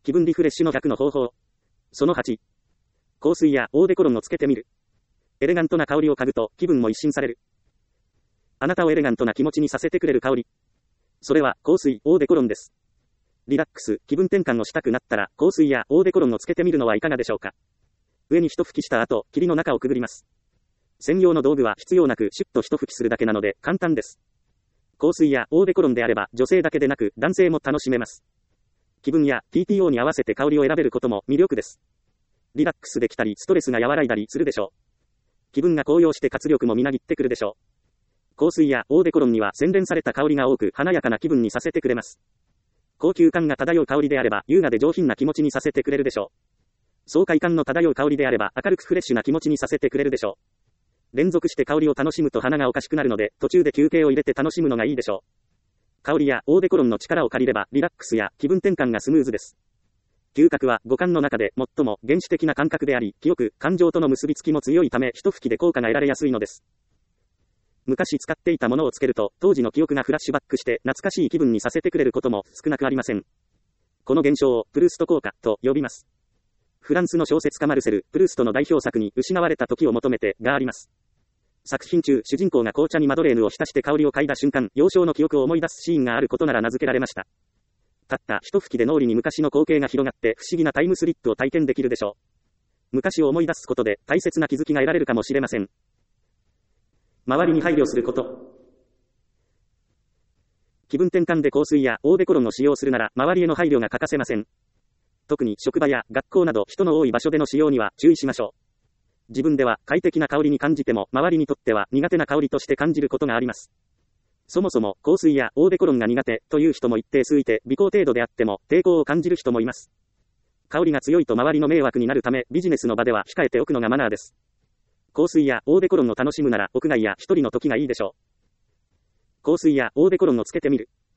気分リフレッシュの逆の方法。その8。香水やオーデコロンをつけてみる。エレガントな香りを嗅ぐと気分も一新される。あなたをエレガントな気持ちにさせてくれる香り。それは香水、オーデコロンです。リラックス、気分転換をしたくなったら香水やオーデコロンをつけてみるのはいかがでしょうか。上に一吹きした後、霧の中をくぐります。専用の道具は必要なくシュッと一吹きするだけなので簡単です。香水やオーデコロンであれば女性だけでなく男性も楽しめます。気分や TPO に合わせて香りを選べることも魅力です。リラックスできたりストレスが和らいだりするでしょう。気分が高揚して活力もみなぎってくるでしょう。香水やオーデコロンには洗練された香りが多く華やかな気分にさせてくれます。高級感が漂う香りであれば優雅で上品な気持ちにさせてくれるでしょう。爽快感の漂う香りであれば明るくフレッシュな気持ちにさせてくれるでしょう。連続して香りを楽しむと鼻がおかしくなるので途中で休憩を入れて楽しむのがいいでしょう。香りやオーデコロンの力を借りればリラックスや気分転換がスムーズです。嗅覚は五感の中で最も原始的な感覚であり、記憶、感情との結びつきも強いため一吹きで効果が得られやすいのです。昔使っていたものをつけると当時の記憶がフラッシュバックして懐かしい気分にさせてくれることも少なくありません。この現象をプルースト効果と呼びます。フランスの小説家マルセル・プルーストの代表作に失われた時を求めてがあります。作品中、主人公が紅茶にマドレーヌを浸して香りを嗅いだ瞬間、幼少の記憶を思い出すシーンがあることなら名付けられました。たった一吹きで脳裏に昔の光景が広がって不思議なタイムスリップを体験できるでしょう。昔を思い出すことで大切な気づきが得られるかもしれません。周りに配慮すること。気分転換で香水やオーデコロンを使用するなら周りへの配慮が欠かせません。特に職場や学校など人の多い場所での使用には注意しましょう。自分では快適な香りに感じても周りにとっては苦手な香りとして感じることがあります。そもそも香水やオーデコロンが苦手という人も一定数いて微高程度であっても抵抗を感じる人もいます。香りが強いと周りの迷惑になるためビジネスの場では控えておくのがマナーです。香水やオーデコロンを楽しむなら屋外や一人の時がいいでしょう。香水やオーデコロンをつけてみる。